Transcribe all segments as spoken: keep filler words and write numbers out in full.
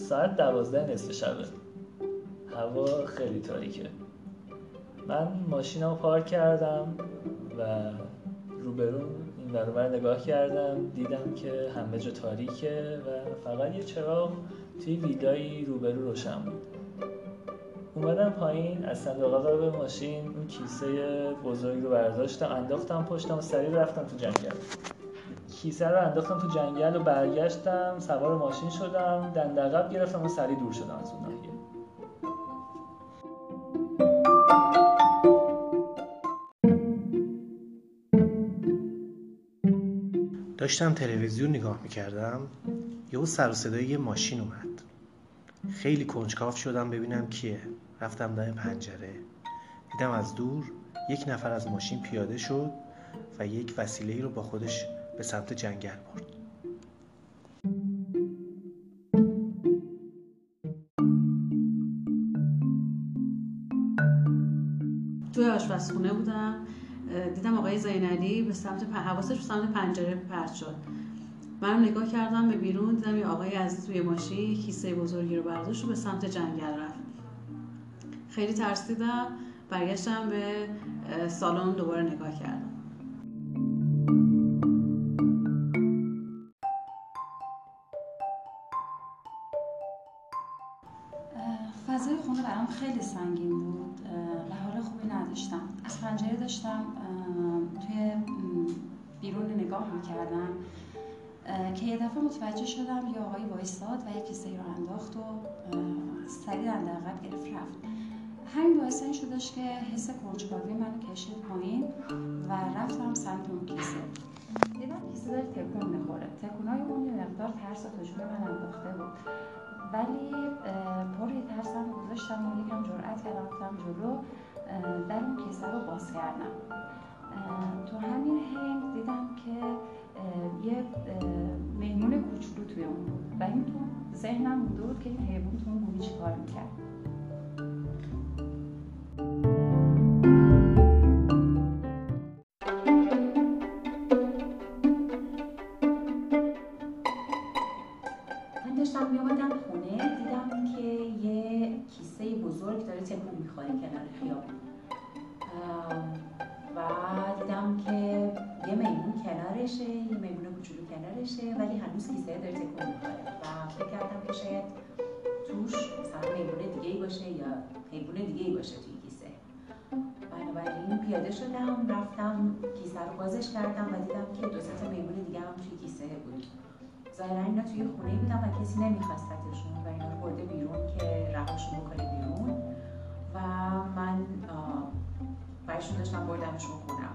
ساعت دوازده نصف شبه، هوا خیلی تاریکه. من ماشینمو پارک کردم و روبرو این ور اونور نگاه کردم، دیدم که همه جا تاریکه و فقط یه چراغ توی ویلای روبرو روشن بود. اومدم پایین، از صندوق عقب ماشین اون کیسه بزرگ رو برداشتم، انداختم پشتم و سریع رفتم تو جنگل. کیسه رو انداختم تو جنگل و برگشتم، سوار ماشین شدم، دندقب گرفتم و سریع دور شدم از اون ناحیه. داشتم تلویزیون نگاه میکردم، یهو سر و صدای یه ماشین اومد. خیلی کنجکاو شدم ببینم کیه. رفتم دم پنجره، دیدم از دور یک نفر از ماشین پیاده شد و یک وسیله‌ای رو با خودش به سمت جنگل برد. توی آشپزخونه بودم، دیدم آقای زینعلی به سمت پ... حواسش به سمت پنجره پرت شد. منم نگاه کردم به بیرون، دیدم یه آقای عزیز توی ماشین کیسه بزرگی رو برداشت و به سمت جنگل رفت. خیلی ترسیدم، برگشتم به سالن دوباره نگاه کردم. فضای خونه برام خیلی سنگین بود و حال خوبی نداشتم. از پنجره داشتم توی بیرون نگاه میکردم که یه دفعه متوجه شدم یه آقایی وایساد و یه کیسه رو انداخت و سریع دنده عقب گرفت رفت. همین باعث این شدش که حس کنجکاوی منو کشید پایین و رفتم سمت اون کیسه. دیدم کیسه داره تکون میخوره. تکونای اون یه مقدار ترس و تجربه من انداخته بود، ولی پری ترسم گذاشتم و یکم جرأت کردم رفتم جلو، در اون کیسه رو باز کردم. تو همین حین دیدم که یه میمون کوچولو توی اون بود و این تو ذهنم مونده بود که این حیوان تو اون گونی چی کار میکرد. من داشتم میامدم خونه، دیدم که یه کیسه بزرگ داره تکون میخوره کنار خیابون و دیدم که یه میمون کنارشه، یه میمون کوچولو کنارشه، ولی هنوز کیسه داره تکون میخوره و فکر کردم که شاید توش مثلا میمون دیگه‌ای باشه یا حیوان دیگه‌ای باشه توی کیسه. بنابراین پیاده شدم، رفتم کیسه رو بازش کردم و دیدم که دو سه تا میمون دیگه هم توی کیسه بود. ظاهرا اینا توی خونه بودن و کسی نمیخواستتشون و اینا رو برده بیرون که رهاشون بکنه بیرون و من برشون داشتم بردمشون خونم.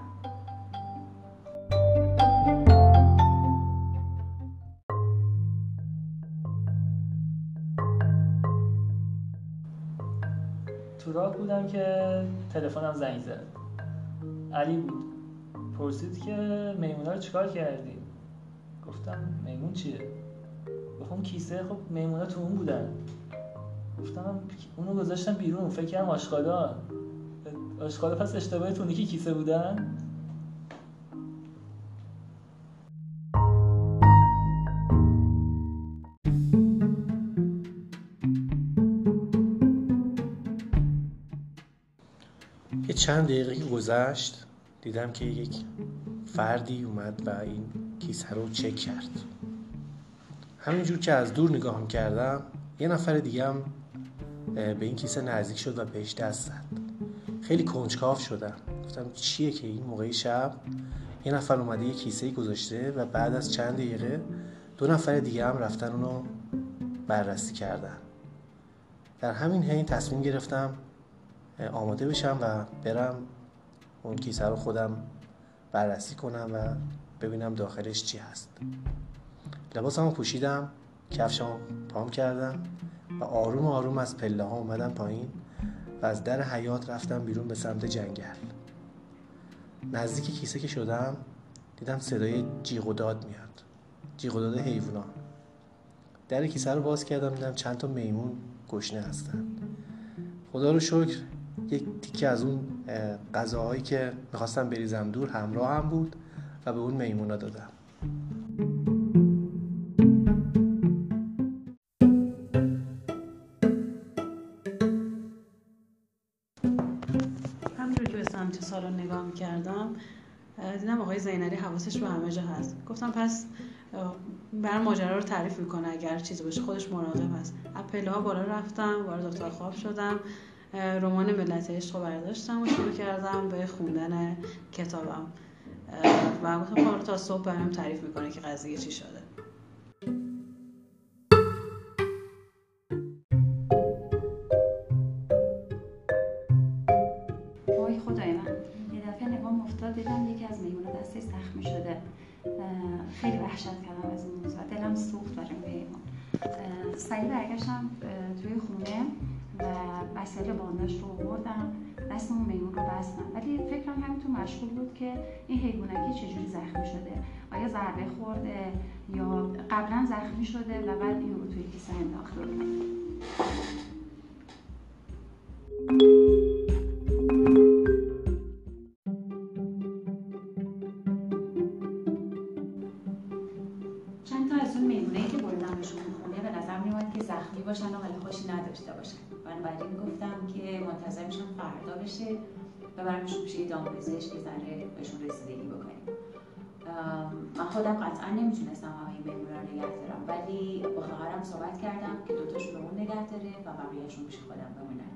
تو راه بودم که تلفنم زنگ زد. علی بود. پرسید که میمونا رو چیکار کردی؟ گفتم میمون چیه؟ گفتم کیسه، خب میمونا تو اون بودن. گفتم اونو گذاشتم بیرون، فکر کردم آشغالا. آشغالا پس اشتباهی تو اون یکی کیسه بودن؟ یه چند دقیقه گذشت، دیدم که یک فردی اومد و این کیسه رو چک کرد. همینجور که از دور نگاه می‌کردم، یه نفر دیگه هم به این کیسه نزدیک شد و بهش دست زد. خیلی کنجکاو شدم، گفتم چیه که این موقع شب یه نفر اومده یه کیسه‌ای گذاشته و بعد از چند دقیقه دو نفر دیگه هم رفتن اونو بررسی کردن. در همین حین تصمیم گرفتم آماده بشم و برم اون کیسه رو خودم بررسی کنم و ببینم داخلش چی هست. لباسمو پوشیدم، کفشمو پام کردم و آروم آروم از پله ها اومدم پایین و از در حیاط رفتم بیرون به سمت جنگل. نزدیک کیسه که شدم دیدم صدای جیغ و داد میاد، جیغ و داد حیوونا. در کیسه رو باز کردم، دیدم چند تا میمون گشنه هستن. خدا رو شکر یک تیکه از اون غذاهایی که میخواستم بریزم دور همراه هم بود و به اون میمونا دادم. میکردم دیدم آقای زینالی حواسش به همه جا هست. گفتم پس برام ماجرا رو تعریف میکنه، اگر چیزی باشه خودش مراقب هست. از پله‌ها بالا رفتم، وارد اتاق خواب شدم، رمان ملت عشق رو برداشتم و شروع کردم به خوندن کتابم و گفتم حالا تا صبح برام تعریف میکنه که قضیه چی شده. وای خدای من، یه دفعه نگام افتاد دیدم یکی از میمونا دستش زخمی شده. خیلی وحشت کردم از این موضوع، دلم سوخت برای میمون. سریع برگشتم توی خونه و وسایل بانداش رو آوردم، دست اون میمون رو بستم، ولی فکرم همینطور مشغول بود که این حیوانکی چجوری زخمی شده، آیا ضربه خورده یا قبلا زخمی شده و بعد این رو توی کیسه انداخته بودم. چند تا از اون میمونه‌ای که بردمشون خونه به نظر میومد که زخمی باشن و حال خوشی نداشته باشن. بنابراین گفتم که منتظر میشم فردا بشه ببرمشون پیش دامپزشک که ذره بهشون رسیدگی بکنیم. من خودم قطعا نمیتونستم همه این میمونا رو نگه دارم، ولی با خواهرم صحبت کردم که دوتاشون رو اون نگه داره و بقیه‌شون پیش خودم بمونن.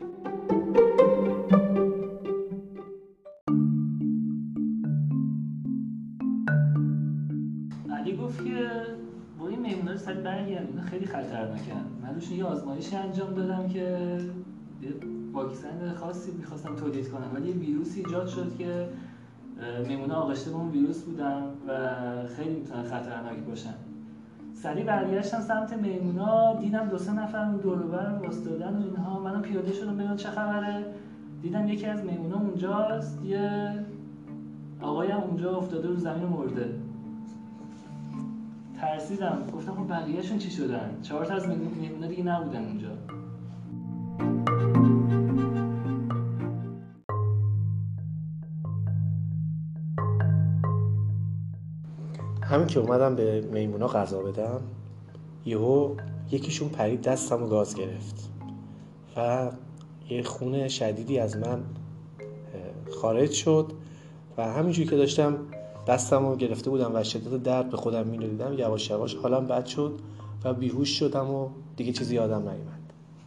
علی گفت که با این میمونا رو سریع برگردیم، خیلی خطرناکن. من روشون یه آزمایشی انجام دادم که یه واکسن خاصی می‌خواستم تولید کنم، ولی یه ویروسی ایجاد شد که میمونا آغشته به اون ویروس بودن و خیلی میتونن خطرناک باشن. سریع برگشتم سمت میمونا، دیدم دو سه نفر اون دور و بر واسطادن و اینها. منم پیاده شدم ببینم چه خبره. دیدم یکی از میمونا اونجاست، یه آقایی هم اونجا افتاده رو زمین مرده. ترسیدم، گفتم خب بقیه‌شون چی شدن؟ چهار تا از میمونا دیگه نبودن اونجا. همین که اومدم به میمونا غذا بدم، یهو یکیشون پرید دستم و گاز گرفت و یه خون شدیدی از من خارج شد و همینجوری که داشتم دستم رو گرفته بودم و شدت درد به خودم می‌دیدم، یواش یواش حالم بد شد و بیهوش شدم و دیگه چیزی یادم نیومد.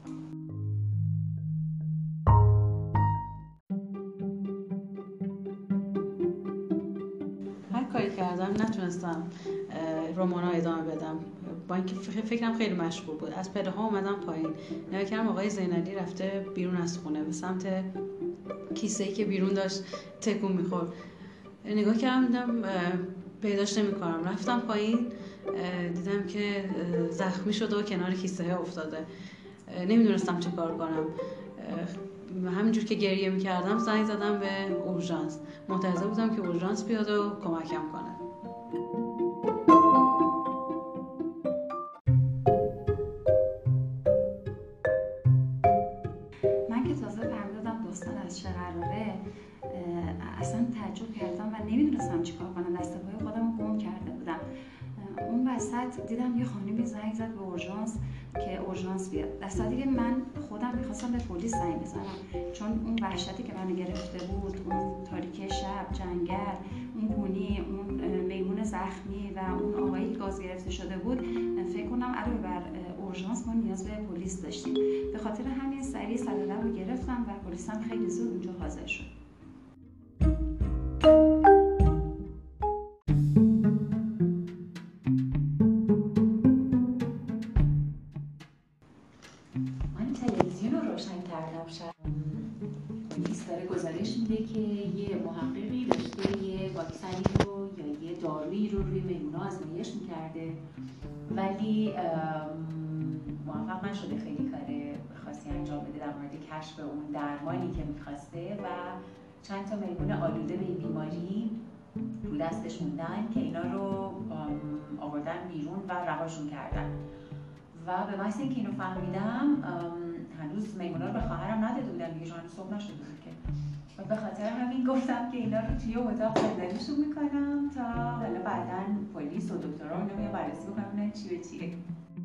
هر کاری کردم نتونستم رمانا ادامه بدم، با اینکه فکرم خیلی مشغول بود. از پله ها اومدم پایین، نگاه کردم آقای زینالی رفته بیرون از خونه به سمت کیسه‌ای که بیرون داشت تکون می‌خورد. نگاه کردم دیدم پیداش نمی‌کنم، رفتم پایین دیدم که زخمی شده و کنار کیسه افتاده. نمیدونستم چه کار کنم. همینجور که گریه می‌کردم زنگ زدم به اورژانس، منتظر بودم که اورژانس بیاد و کمکم کنه. من که تازه فهمیدم داستان از چه قراره اصلا تعجب کردم و نمیدونستم چی کار کنم. دست پای خودم رو گم کرده بودم. اون وسط دیدم یه خانمی زنگ زد به اورژانس که اورژانس بیاد. در صورتی که من خودم میخواستم به پلیس زنگ بزنم، چون اون وحشتی که منو گرفته بود، اون تاریکی شب، جنگل، اون گونی، اون میمون زخمی و اون آقایی گاز گرفته شده بود، فکر کنم علاوه بر اورژانس ما نیاز به پلیس داشتیم. به خاطر همین سریع صد و ده رو گرفتم و پلیس هم خیلی زود اونجا حاضر شد. پلیس داره گزارش میده که یه محققی داشته یه واکسنی رو یا یه دارویی رو روی میمونا آزمایش میکرده، ولی موفق نشده خیلی کار خاصی انجام بده در مورد کشف اون درمانی که میخواسته و چند تا میمون آلوده به این بیماری رو دستش موندن که اینا رو آوردن بیرون و رهاشون کردن. و به محض اینکه اینو فهمیدم، هنوز میمونا رو به خواهرم نداده بودم دیگه، چون صبح نشده بود که، و به خاطر همین گفتم که اینا رو توی اتاق زندگیشون میکنم تا حالا بعداً پلیس و دکترها اینا میان بررسی بکنن چی به چیه.